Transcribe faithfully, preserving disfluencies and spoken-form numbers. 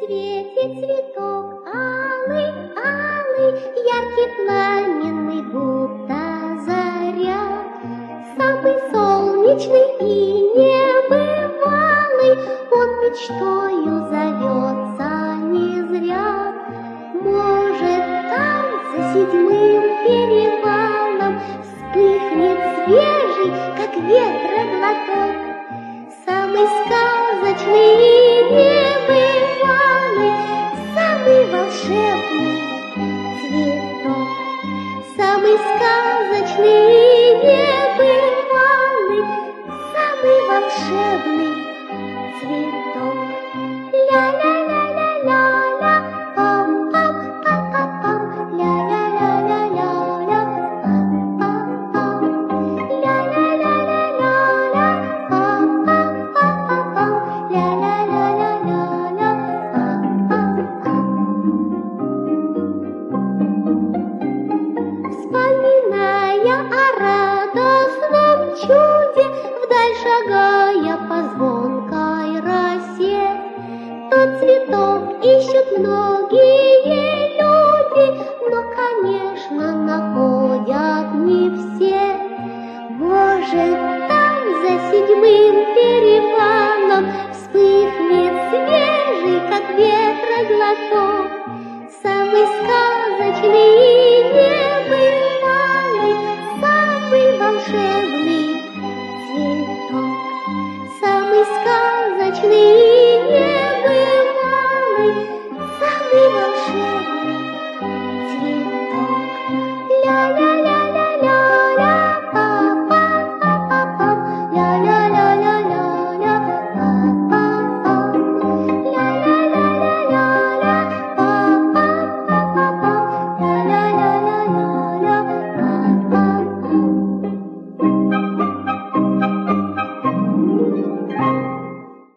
Светит цветок алый, алый, яркий, пламенный, будто заря. Самый солнечный и небывалый, он мечтою зовется не зря. Может, там за седьмым перевалом вспыхнет свежий, как ветра, глоток, самый сказочный и небывалый, самый волшебный цветок. Самый сказочный и небывалый, самый волшебный цветок. Ля-ля-ля-ля-ля-ля, пам-пам, па-па-пам, ля-ля-ля-ля-ля-ля, пам-пам-пам, ля-ля-ля-ля-ля-ля, пам-пам-пам-пам, ля-ля-ля-ля-ля-ля, пам-пам-пам. Вспоминая о радостном чуде, вдаль шагая по звонкой росе, тот цветок ищут многие люди, но, конечно, находят не все. Может, там за седьмым перевалом вспыхнет свежий, как ветра, глоток, самый сказочный и небывалый, самый волшебный цветок. Самый сказочный